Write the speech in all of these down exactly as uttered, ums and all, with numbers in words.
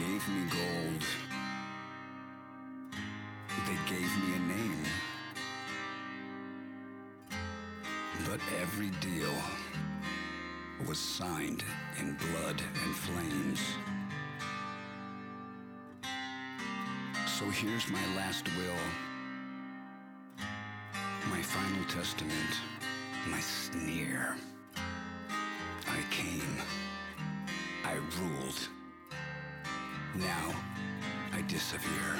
gave me gold. They gave me a name. But every deal was signed in blood and flames. So here's my last will, my final testament, my sneer. I came, I ruled, now I disappear.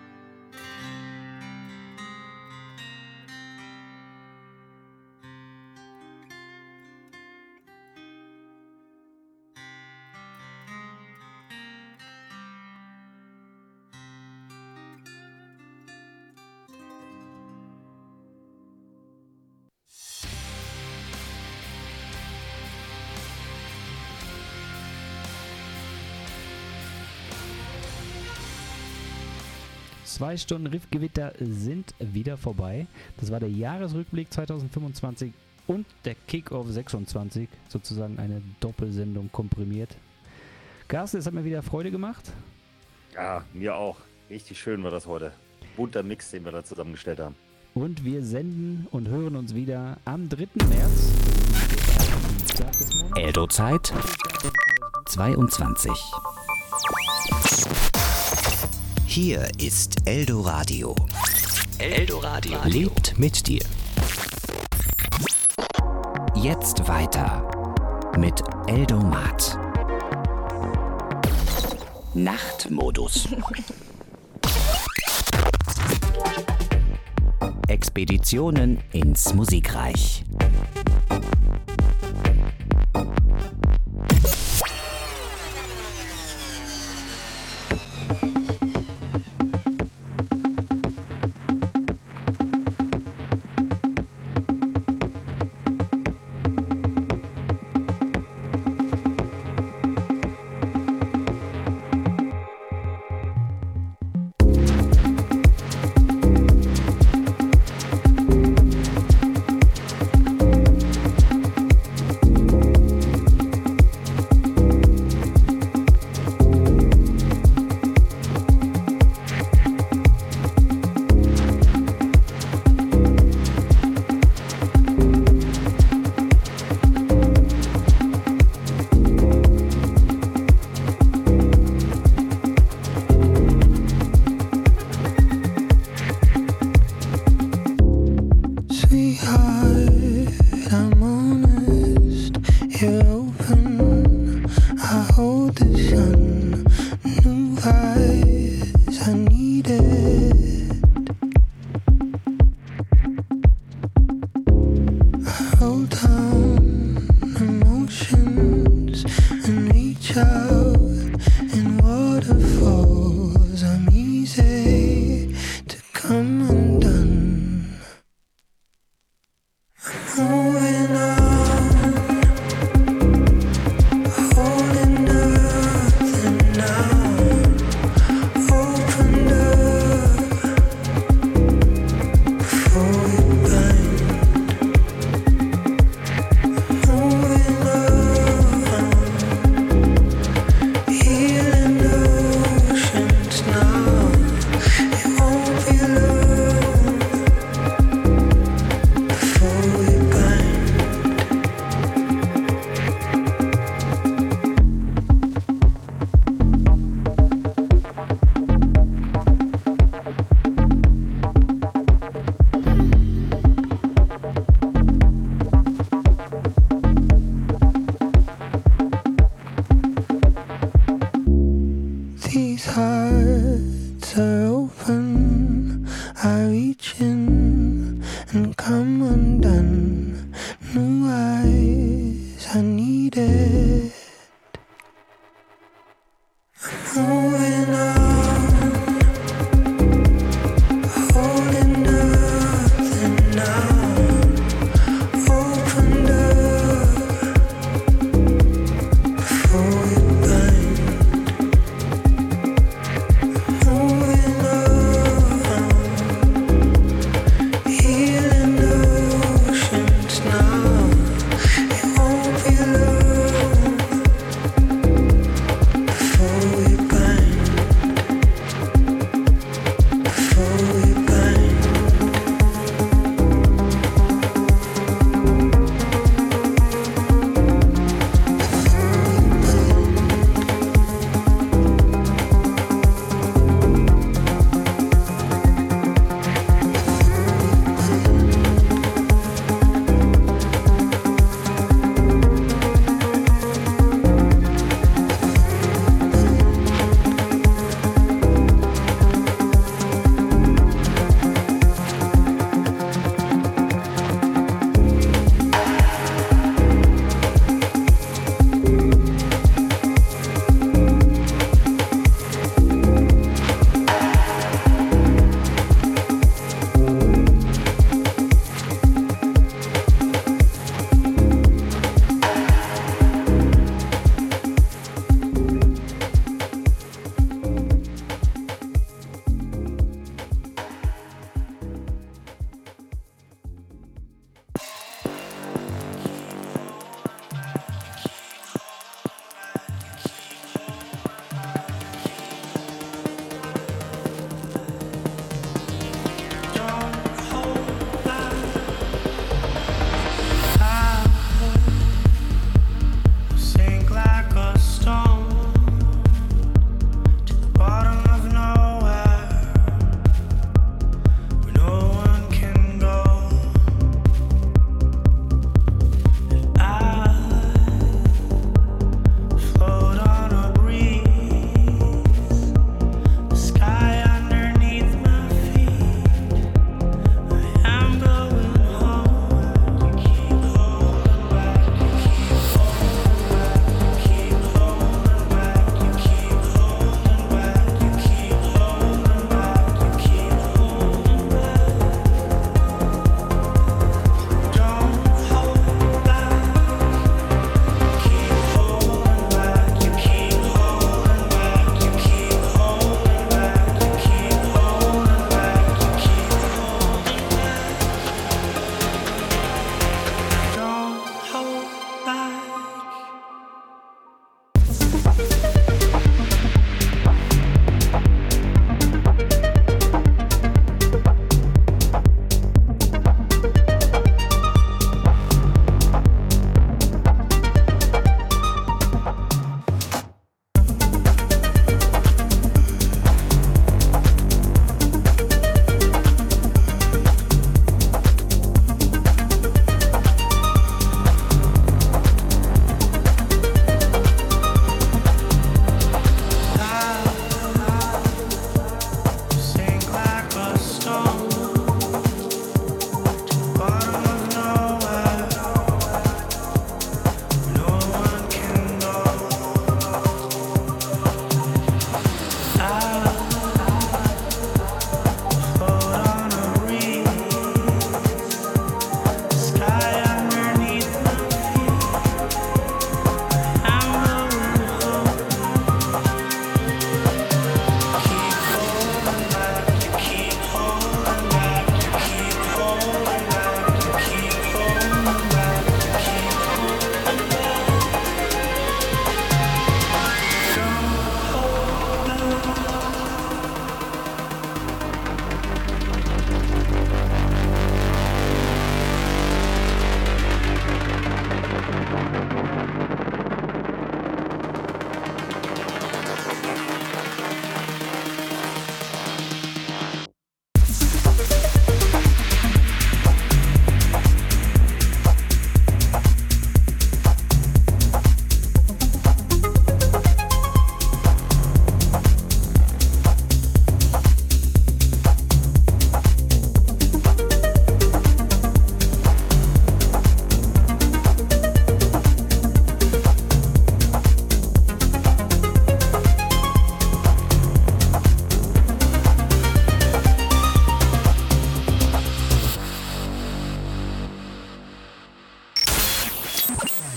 Zwei Stunden Riffgewitter sind wieder vorbei. Das war der Jahresrückblick zwanzig fünfundzwanzig und der Kick-Off sechsundzwanzig. Sozusagen eine Doppelsendung komprimiert. Carsten, es hat mir wieder Freude gemacht. Ja, mir auch. Richtig schön war das heute. Bunter Mix, den wir da zusammengestellt haben. Und wir senden und hören uns wieder am dritten März. Eldo-Zeit zweiundzwanzig. Hier ist Eldoradio. Eldoradio lebt mit dir. Jetzt weiter mit Eldomat. Nachtmodus. Expeditionen ins Musikreich.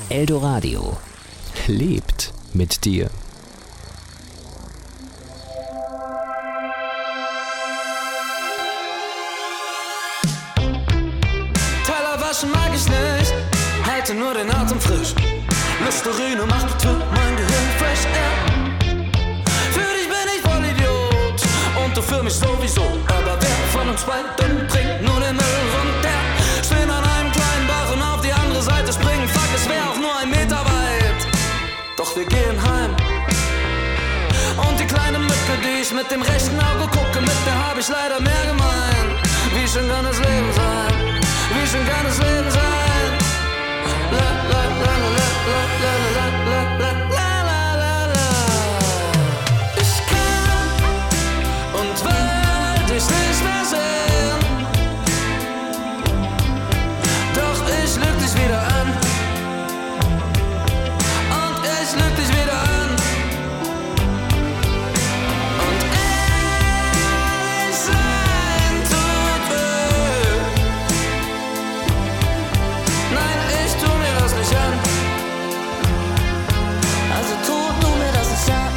Eldoradio lebt mit dir. Teller waschen mag ich nicht, halte nur den Atem frisch. Listerine macht für mein Gehirn fresh air. Für dich bin ich voll Idiot und du für mich sowieso. Aber wer von uns beiden trinkt nur den Müll runter? Stehen an einem kleinen Bach und auf die andere Seite springen. Fuck, es wär auch nur ein Meter weit. Doch wir gehen heim. Und die kleine Mücke, die ich mit dem rechten Auge gucke, mit der hab ich leider mehr gemein. Wie schön kann das Leben sein? Wie schön kann das Leben sein? La la la la la la la la la la la la. Ich kann und will dich nicht mehr sehen. Doch ich lüg dich wieder an. Und ich lüg dich wieder an. Und ehrlich sein tut weh. Nein, ich tu mir das nicht an. Also tu du mir das nicht an.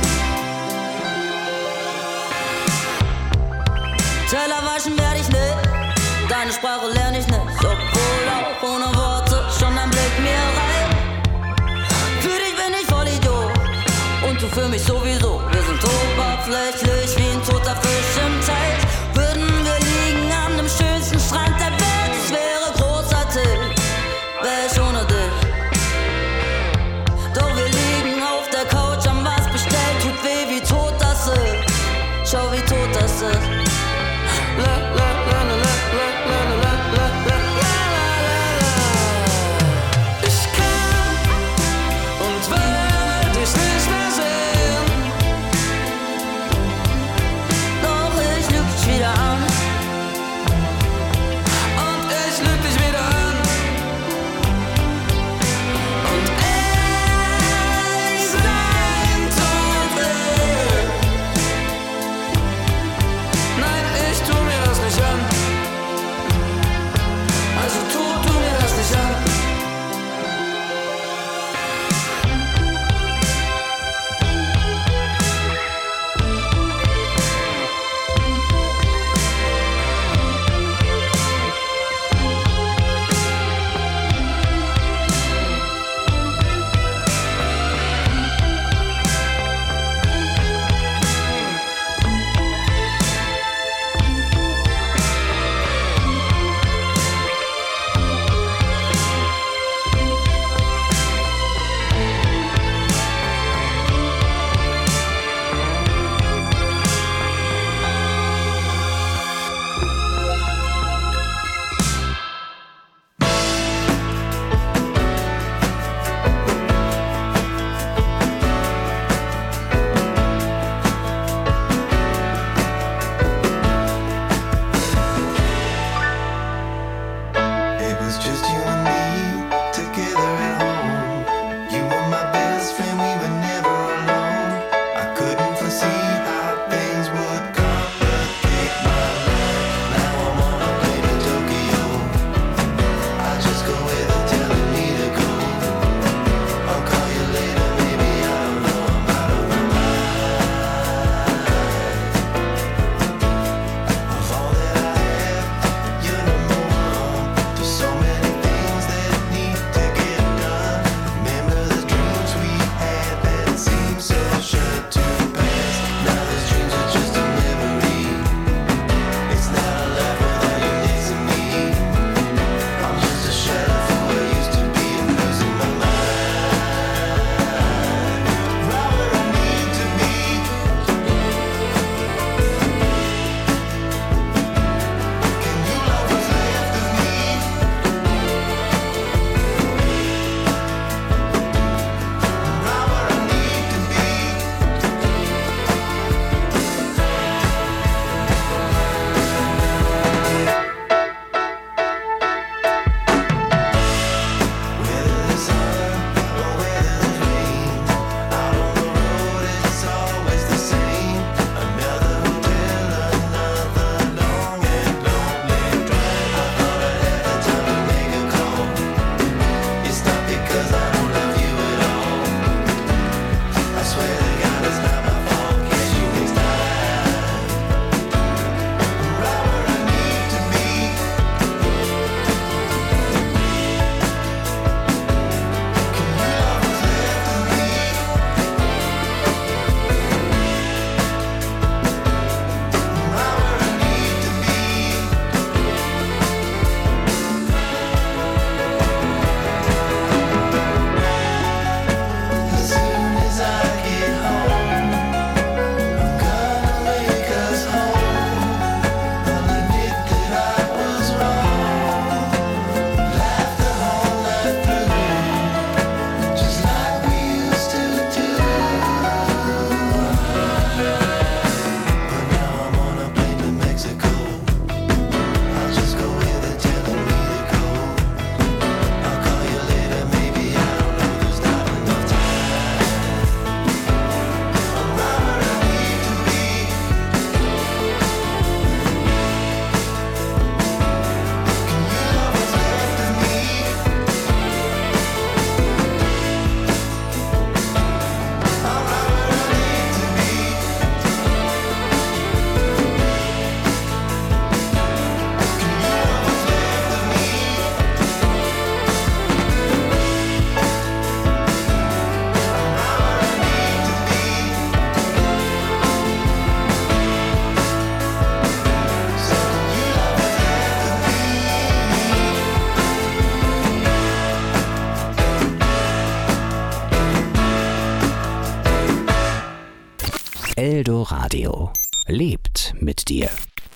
Teller waschen werd ich nicht, deine Sprache lerne ich nicht. Obwohl auch ohne Worte schon ein Blick mir reicht. Für dich bin ich voll Idiot und du für mich sowieso. Wir sind oberflächlich wie ein toter Fisch im Teich. Würden wir liegen an dem schönsten Strand der Welt, es wäre großartig, wär ich ohne dich. Doch wir liegen auf der Couch, haben was bestellt, tut weh, wie tot das ist. Schau, wie tot das ist. La la la la la la la la la la la la. Ich kann und will dich nicht mehr sehen. Doch ich lüg dich Eldoradio lebt mit dir.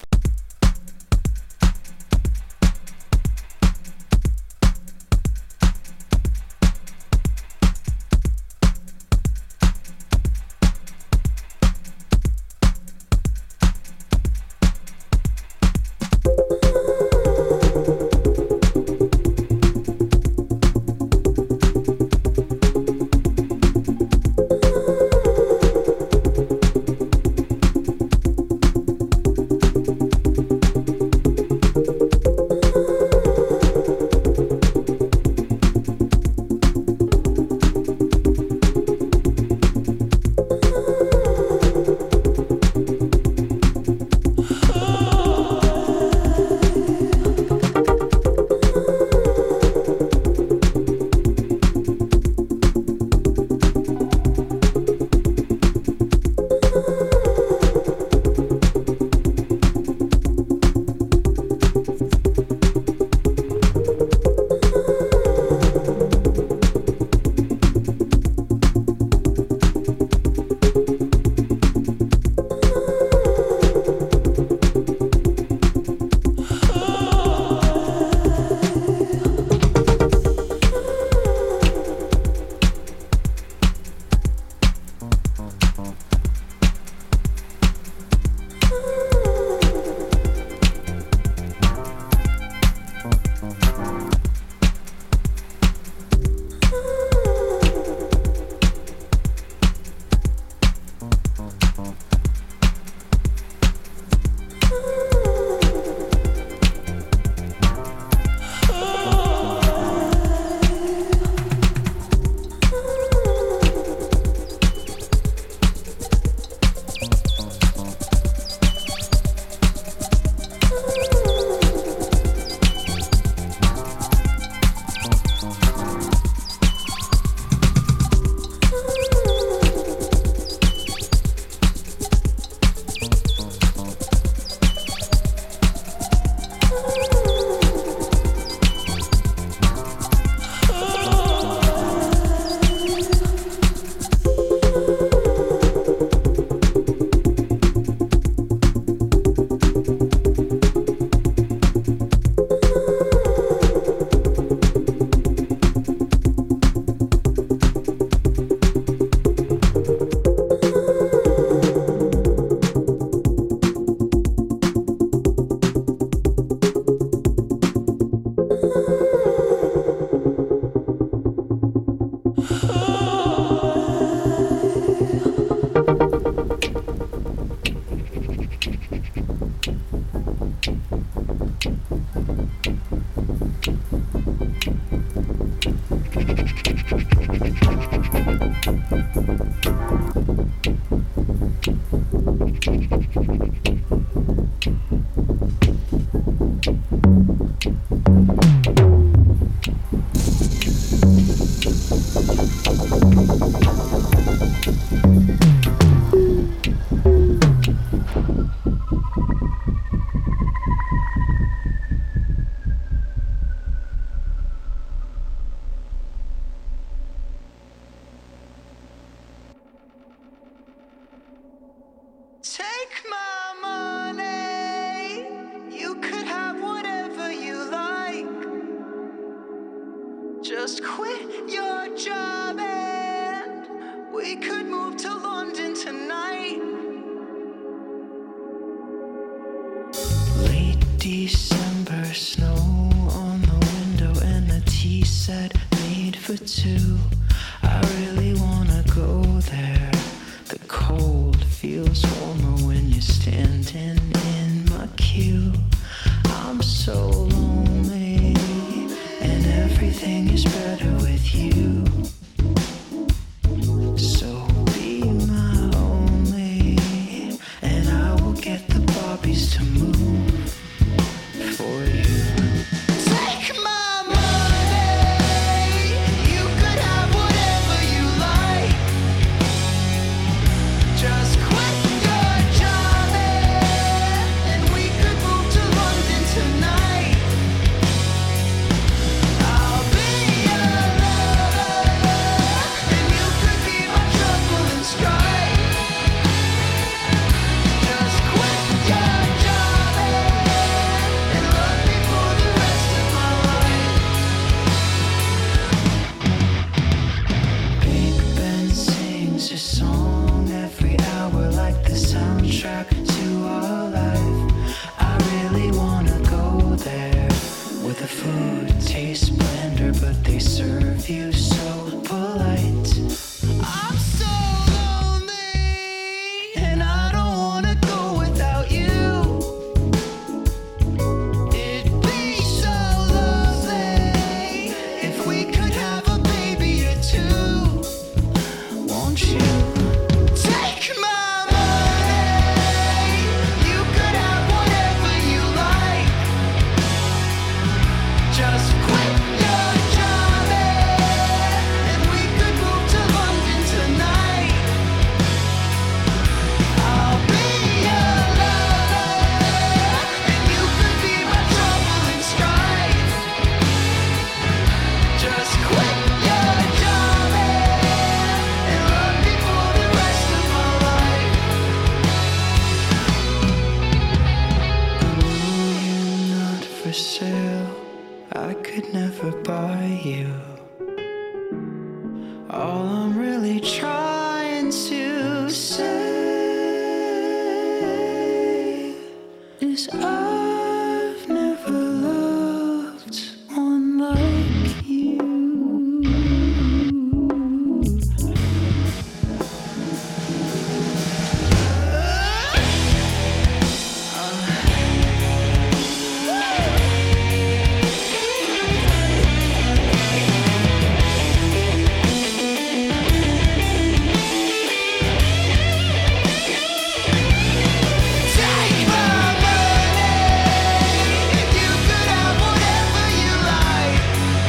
Just quit your job and we could move to London tonight. Late December, snow on the window and a tea set made for two. I really wanna go there. The cold feels warmer when you're standing in my queue. I'm so lonely and everything is better with you. So be my only, and I will get the Barbies to move for you. Take my money, you could have whatever you like. Just quit your job and we could move to food tastes blender, but they serve you so polite. I'm so lonely, and I don't wanna go without you. It'd be so lovely if we could have a baby or two. Won't you take my money? You could have whatever you like. Just quit your job and we could move to London tonight. I'll be your lover and you could be my trouble and strife. Just quit your job and love me for the rest of my life. Ooh, you're not for sale. I could never buy you. All I'm really trying to say is I've never loved one like you. Take my money, you could have whatever you like.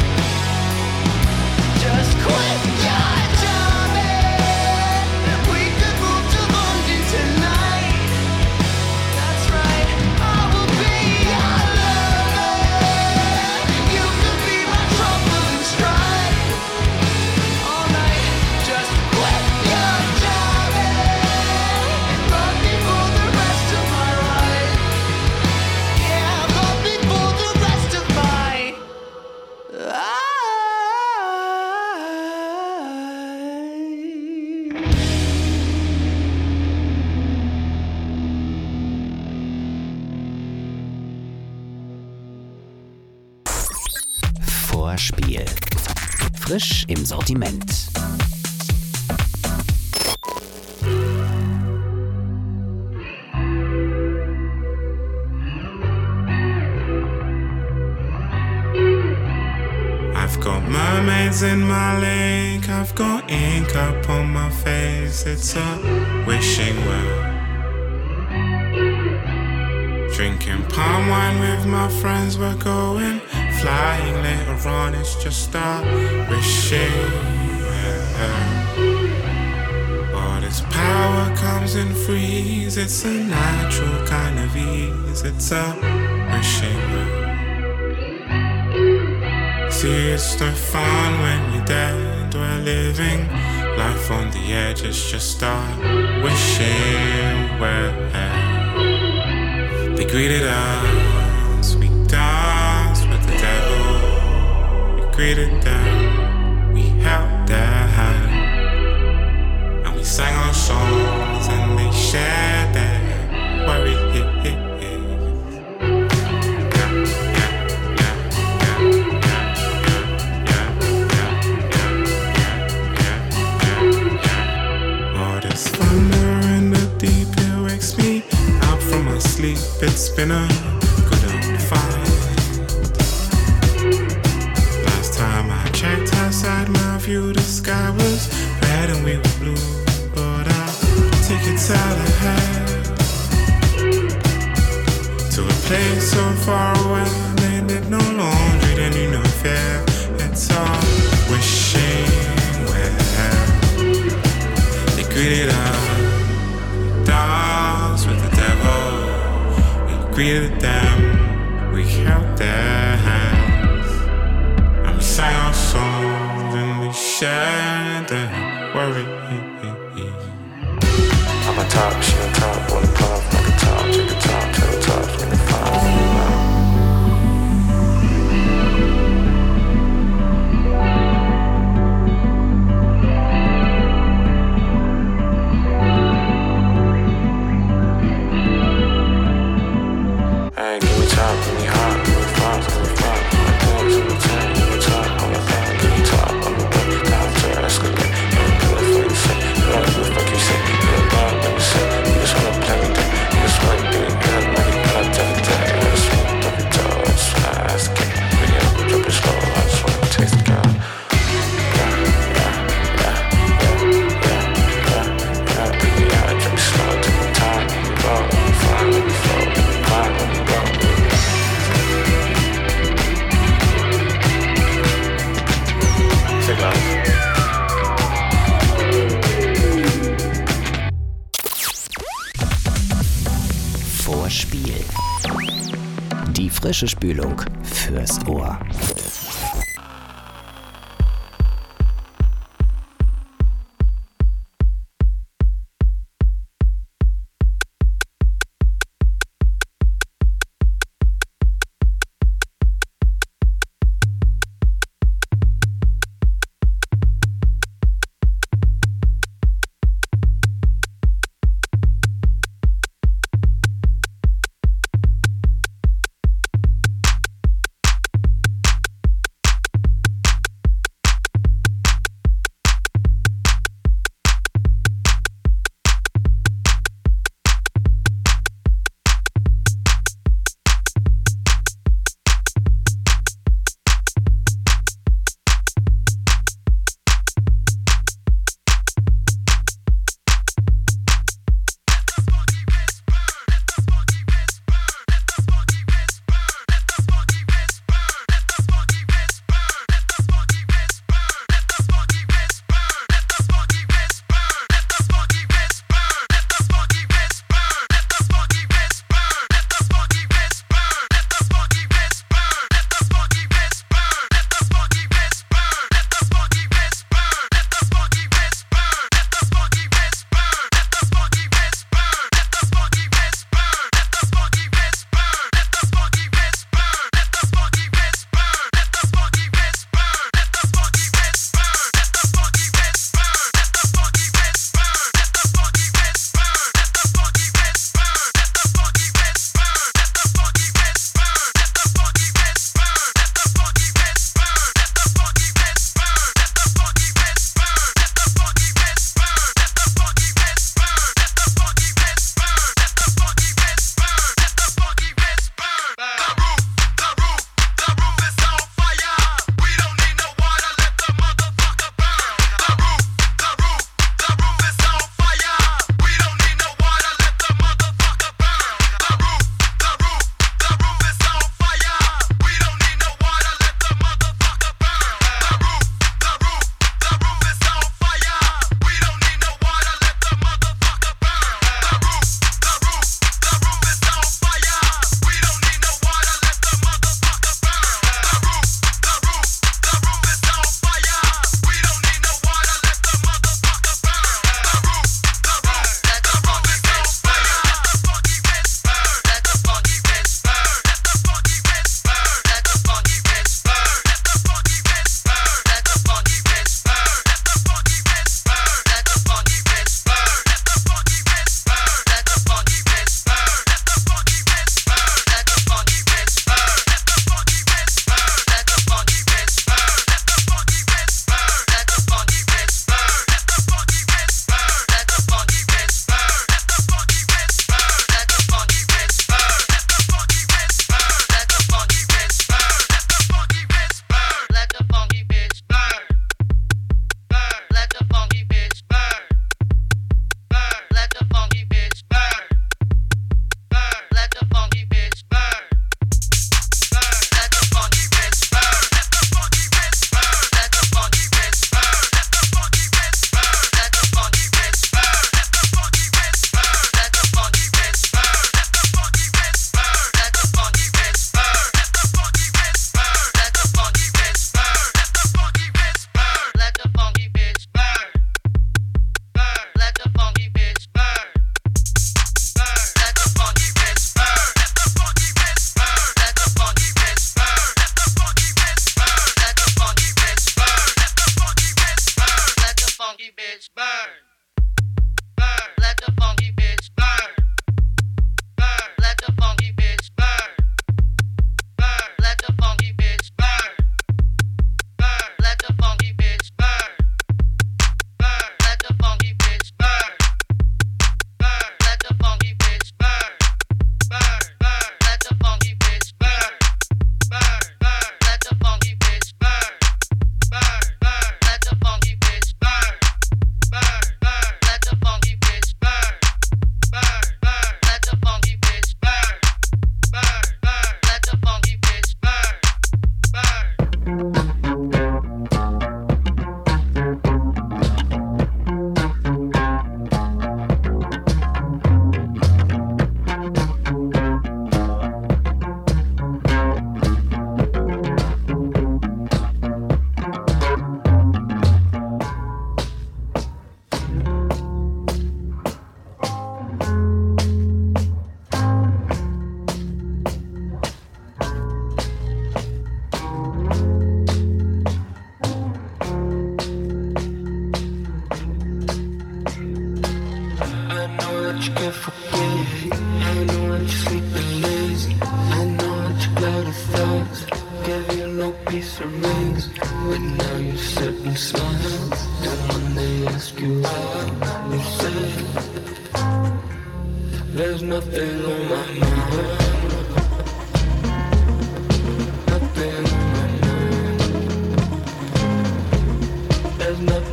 Just quit your job and we could move to London tonight. That's right, I will be your lover. You could be my trouble and strife. All night, just quit your job and love me for the rest of my life. Yeah, love me for the rest of my life. Vorspiel. Frisch im Sortiment. I've got mermaids in my lake, I've got ink up on my face, it's a wishing well. Drinking palm wine with my friends, we're going flying later on, it's just a wishing well. But its power comes in threes, it's a natural kind of ease, it's a wishing well. See, it's no fun when you're dead. We're living life on the edge. It's just a wishing well. They greeted us. We danced with the devil. We greeted them. We held their hand. And we sang our songs and they shared their worries. It's been a good old fight. Last time I checked outside my view, the sky was red and we were blue. But I'll take it out ahead to a place so far away. They did no laundry, they knew no fear. It's all wishing well. They greeted us, dance with the devil. Greeted them, we held their hands, and we sang our songs and we shared their worries. I'm a top, she on top, on the pop, like a top, check a top, check a top, check a five. Hey, give me top, give me hot, give me fast, give me fast, like that. Die frische Spülung fürs Ohr.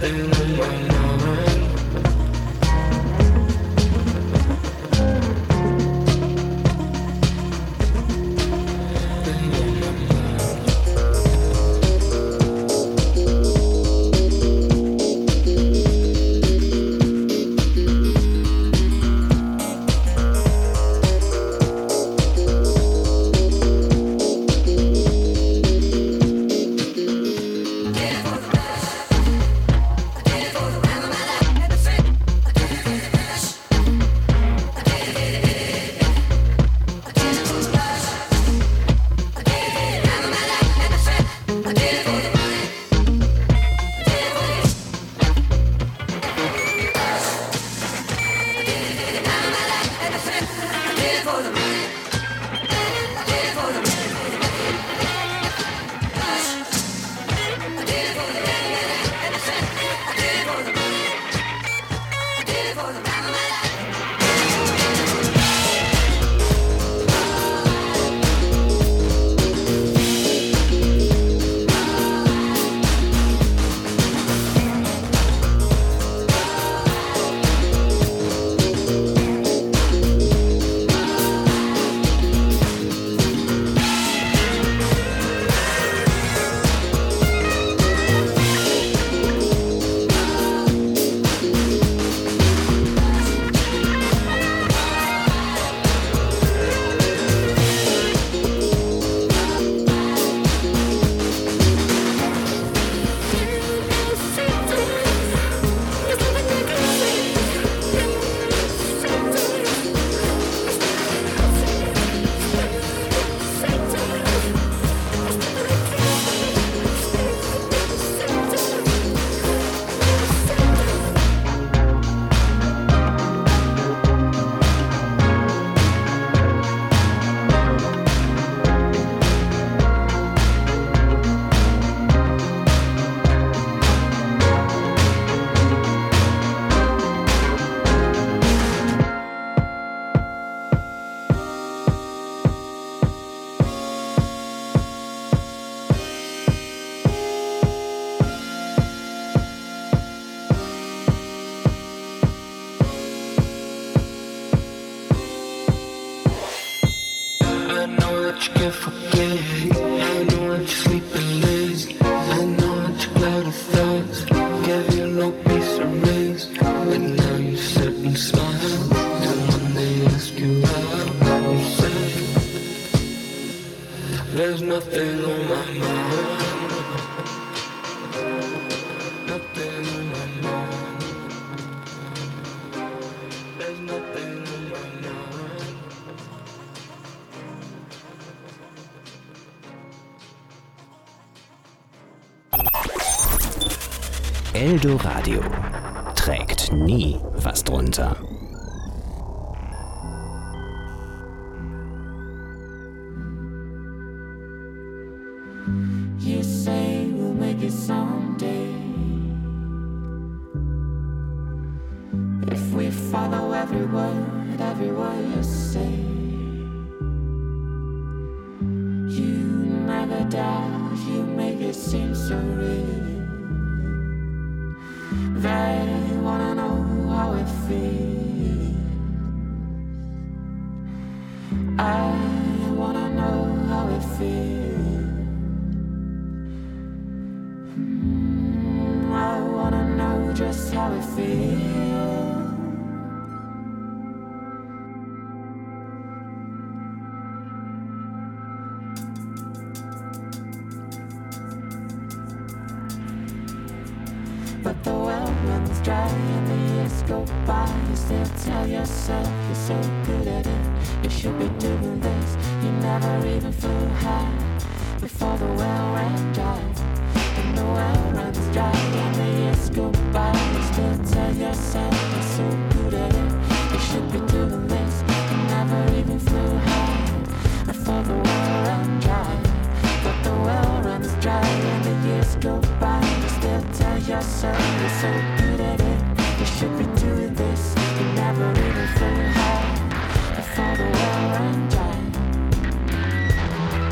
nothing on my mind. I know that you can forget. I know that you're sleeping lazy. I know that you're cloud of thoughts. Give you no peace or rest. But now you sit and smile. And when they ask you out, you say, there's nothing on my mind. Nothing on my mind. There's nothing on my mind. Eldoradio trägt nie was drunter. You say we'll make it someday if we follow every word, every word you say. You never doubt, you make it seem so real. They wanna know how it feels. I wanna know how it feels. Mm, I wanna know just how it feels. But the well runs dry and the years go by. You still tell yourself you're so good at it. You should be doing this. You never even flew high before the well ran dry. And the well runs dry and the years go by. You still tell yourself you're so good at it. You should be doing this. You never even flew high before the well ran dry. But the well runs dry and the years go by. You still tell yourself you're so good at it. You should be doing this. You never even flew high before the well ran dry.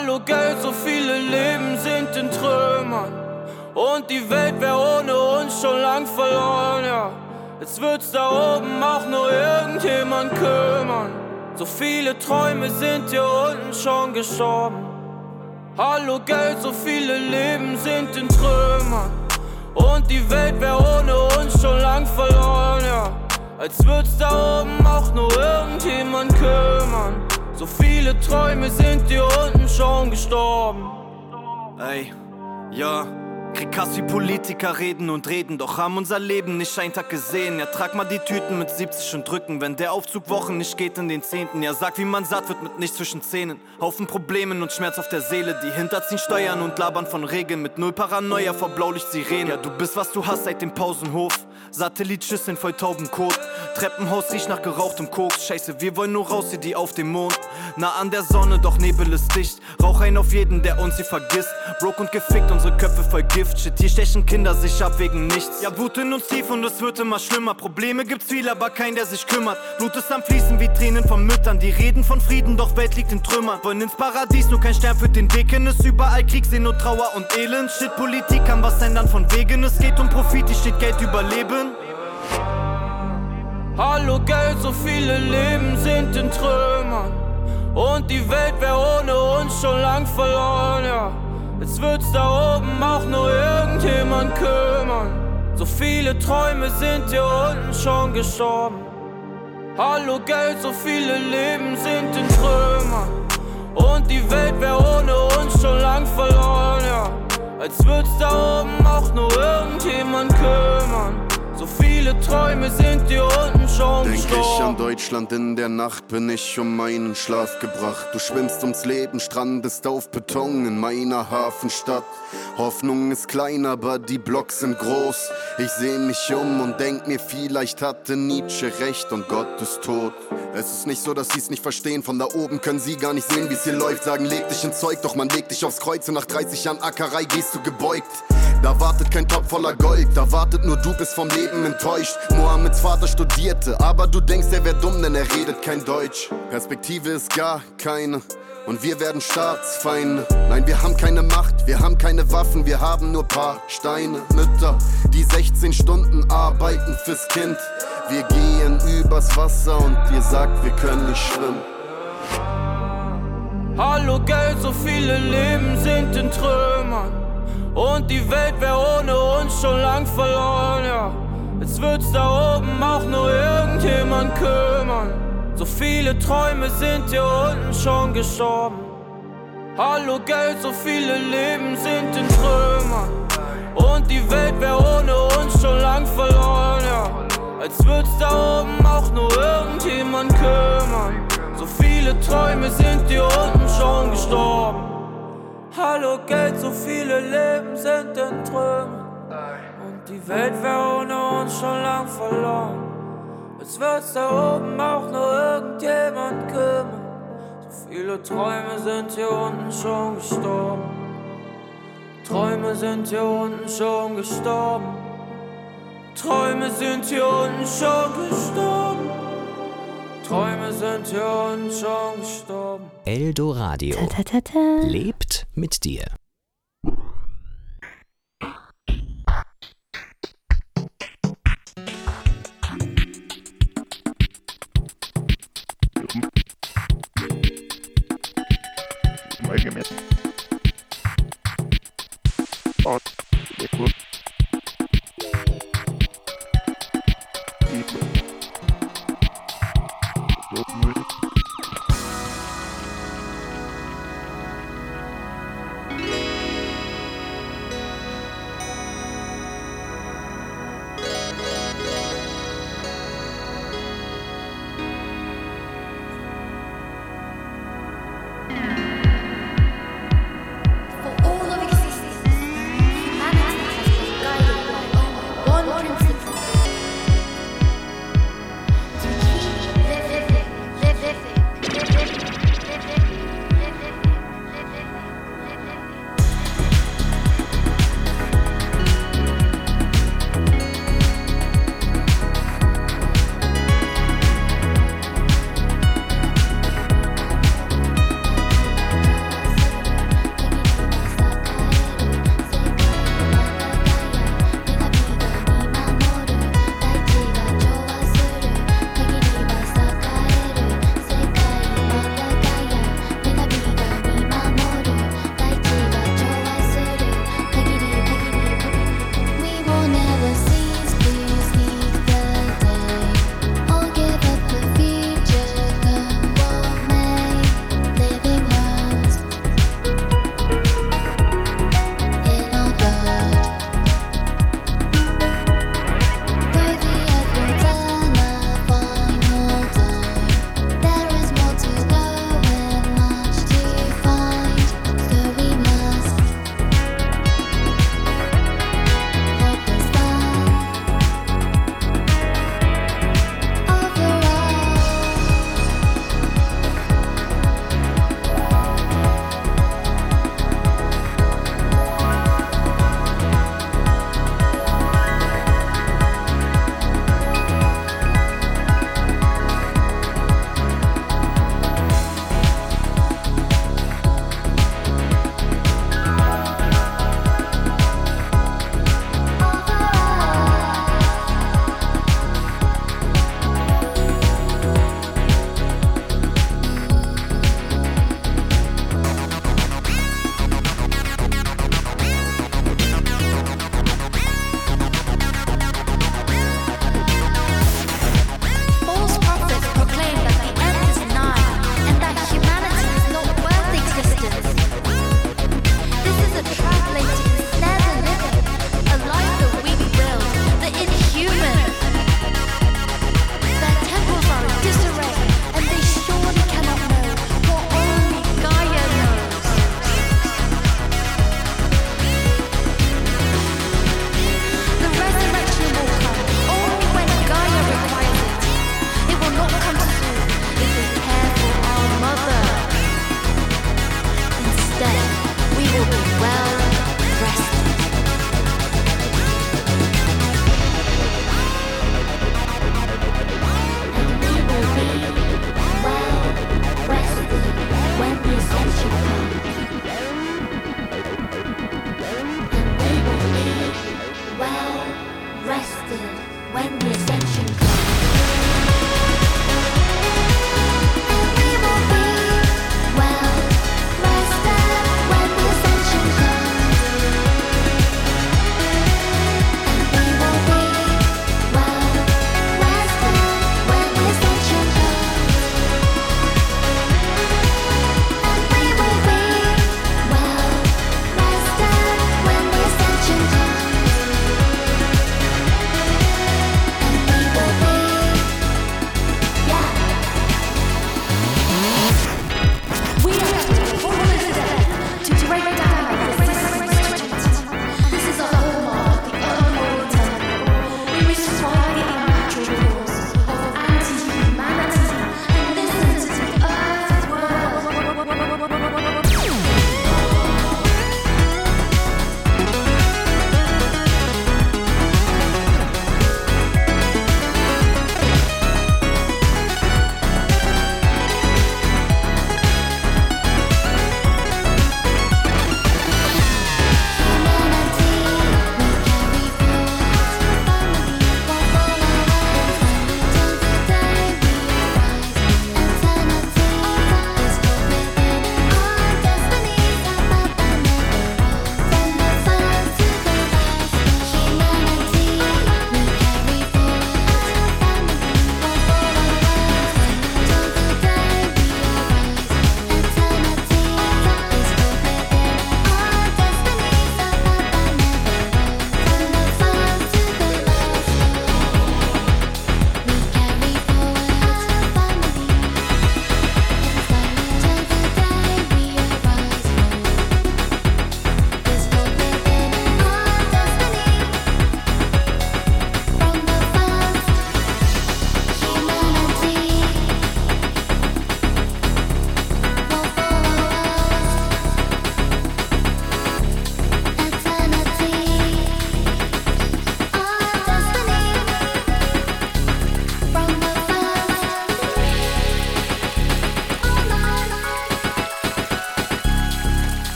Hallo Geld, so viele Leben sind in Trümmern. Und die Welt wär ohne uns schon lang verloren, ja. Jetzt wird's da oben auch nur irgendjemand kümmern. So viele Träume sind hier unten schon gestorben. Hallo Geld, so viele Leben sind in Trümmern. Und die Welt wär ohne uns schon lang verloren, ja. Als würd's da oben auch nur irgendjemand kümmern. So viele Träume sind hier unten schon gestorben. Ey, ja, krieg Hass wie Politiker reden und reden, doch haben unser Leben nicht einen Tag gesehen. Ja, trag mal die Tüten mit siebzig und drücken, wenn der Aufzug Wochen nicht geht in den Zehnten. Ja, sag, wie man satt wird mit nichts zwischen Zähnen. Haufen Problemen und Schmerz auf der Seele, die hinterziehen Steuern und labern von Regeln. Mit null Paranoia vor Blaulicht-Sirenen. Ja, du bist, was du hast seit dem Pausenhof. Satellitschüsseln voll Taubenkot. Treppenhaus riecht nach gerauchtem Koks. Scheiße, wir wollen nur raus, wie die auf dem Mond. Nah an der Sonne, doch Nebel ist dicht. Rauch ein auf jeden, der uns hier vergisst. Broke und gefickt, unsere Köpfe voll Gift. Shit, hier stechen Kinder sich ab wegen nichts. Ja, Wut in uns tief und es wird immer schlimmer. Probleme gibt's viel, aber kein, der sich kümmert. Blut ist am Fließen wie Tränen von Müttern. Die reden von Frieden, doch Welt liegt in Trümmern. Wollen ins Paradies, nur kein Stern führt den Weg hin. Ist überall Krieg, Sehn, Trauer und Elend. Shit, Politik kann was ändern von Wegen. Es geht um Profit, hier steht Geld über Leben. Hallo Geld, so viele Leben sind in Trümmern. Und die Welt wär ohne uns schon lang verloren, ja. Jetzt wird's da oben auch nur irgendjemand kümmern. So viele Träume sind hier unten schon gestorben. Hallo Geld, so viele Leben sind in Trümmern. Und die Welt wär ohne uns schon lang verloren, ja. Als wird's da oben auch nur irgendjemand kümmern. So viele Träume sind hier unten schon Denk gestorben. ich an Deutschland, in der Nacht bin ich um meinen Schlaf gebracht. Du schwimmst ums Leben, strandest auf Beton in meiner Hafenstadt. Hoffnung ist klein, aber die Blocks sind groß. Ich seh mich um und denk mir, vielleicht hatte Nietzsche recht und Gott ist tot. Es ist nicht so, dass sie's nicht verstehen. Von da oben können sie gar nicht sehen, wie's hier läuft. Sagen, leg dich ins Zeug, doch man legt dich aufs Kreuz. Und nach dreißig Jahren Ackerei gehst du gebeugt. Da wartet kein Topf voller Gold, da wartet nur du, bist vom Leben enttäuscht. Mohammeds Vater studierte, aber du denkst, er wär dumm, denn er redet kein Deutsch. Perspektive ist gar keine und wir werden Staatsfeinde. Nein, wir haben keine Macht, wir haben keine Waffen, wir haben nur paar Steine. Mütter, die sechzehn Stunden arbeiten fürs Kind. Wir gehen übers Wasser und ihr sagt, wir können nicht schwimmen. Hallo Geld, so viele Leben sind in Trümmern. Und die Welt wär ohne uns schon lang verloren, ja. Jetzt wird's da oben auch nur irgendjemand kümmern. So viele Träume sind hier unten schon gestorben. Hallo Geld, so viele Leben sind in Trümmern. Und die Welt wär ohne uns schon lang verloren, ja. Als wird's da oben auch nur irgendjemand kümmern. So viele Träume sind hier unten schon gestorben. Hallo Geld, so viele Leben sind in Trümmern. Und die Welt wär ohne uns schon lang verloren. Jetzt wird's da oben auch nur irgendjemand kümmern. So viele Träume sind hier unten schon gestorben. Träume sind hier unten schon gestorben. Träume sind hier unten schon gestorben. Träume sind hier unten schon gestorben. Eldoradio Ta, ta, ta, ta. lebt mit dir. Thank you.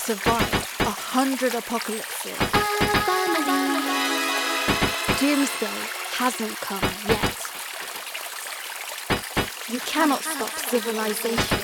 survive a hundred apocalypses. Doomsday hasn't come yet. You cannot stop civilization.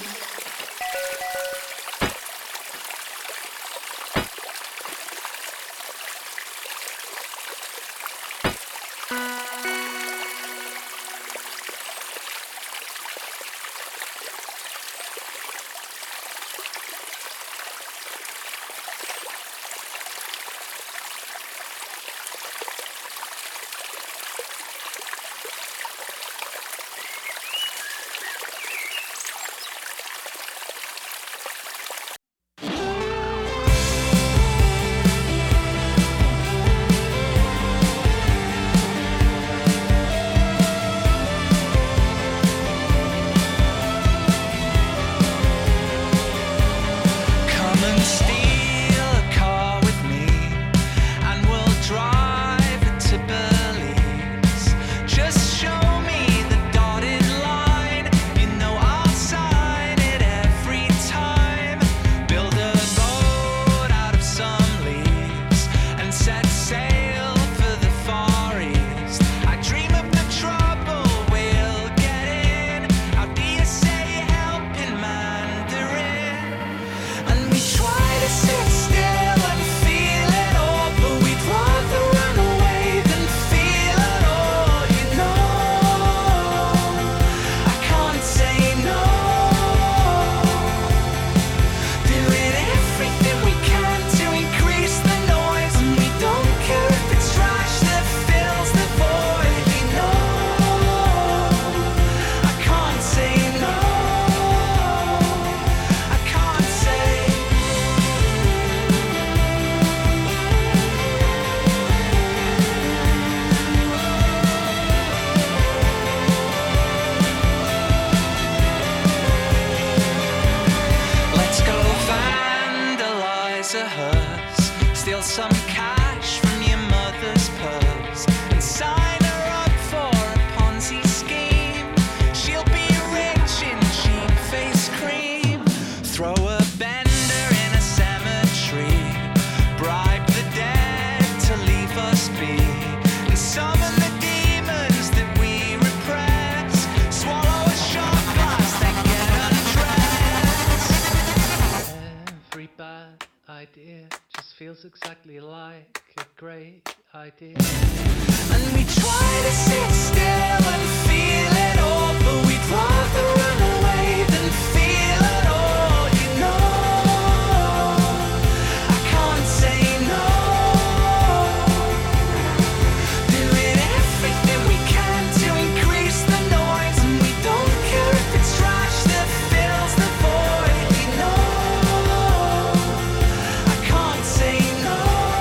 Exactly like a great idea. And we try to sit still and feel it all, but we'd rather run away than feel it all, you know. I can't say no. Doing everything we can to increase the noise, and we don't care if it's trash that fills the void, you know. I can't say no.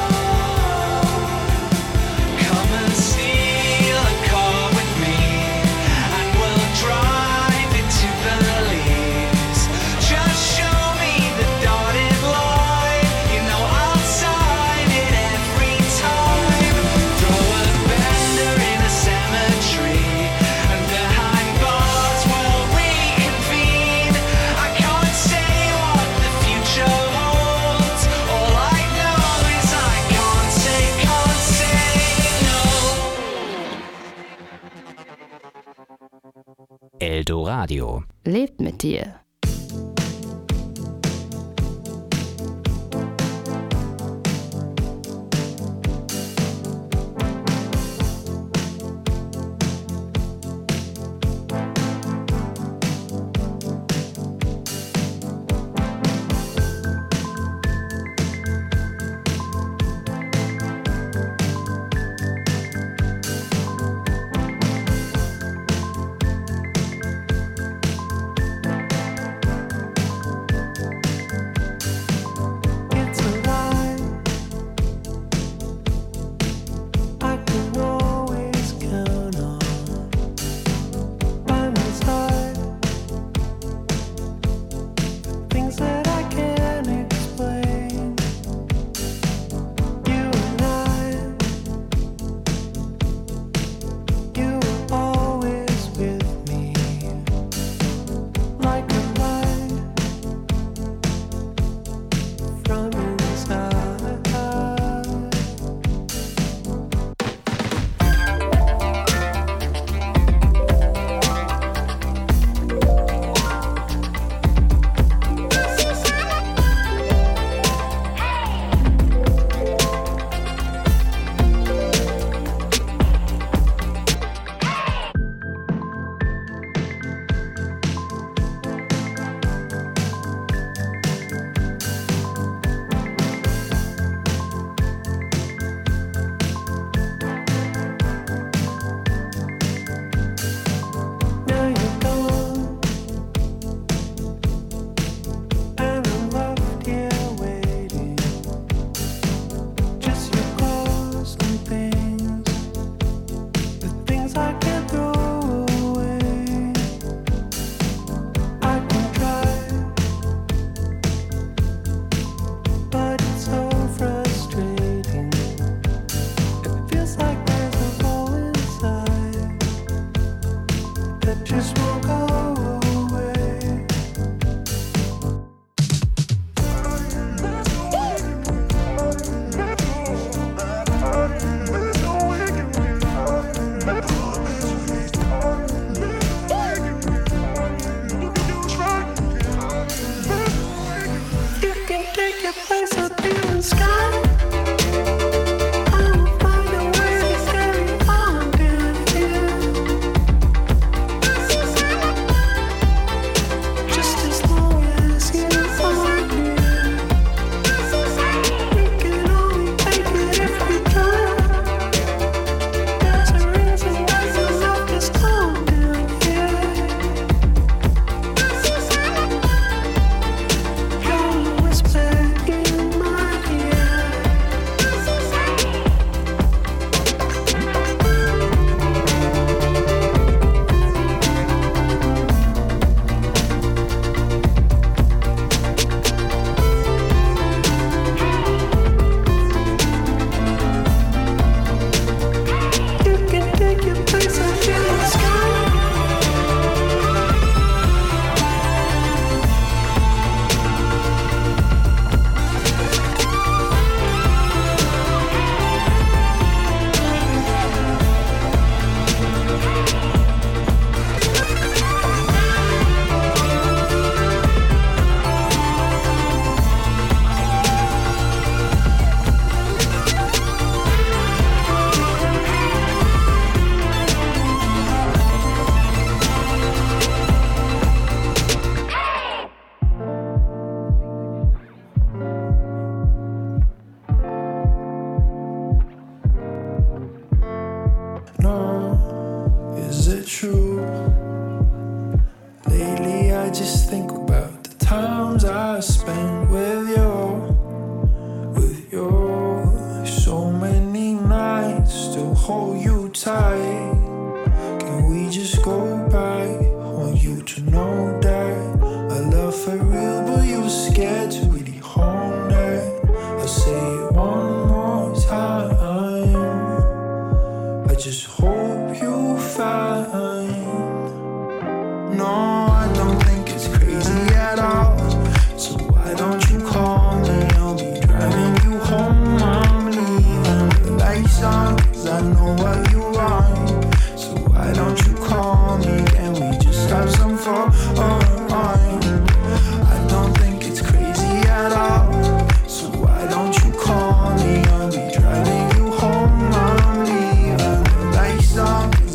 Come and steal a car with me, and we'll drive it to Belize. Just show me the dotted line, you know I'll sign it every time. Throw a bender in a cemetery, and behind bars we'll reconvene. I can't say what the future holds. All I know is I can't say, can't say no. Eldoradio. Lebt mit dir.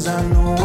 I know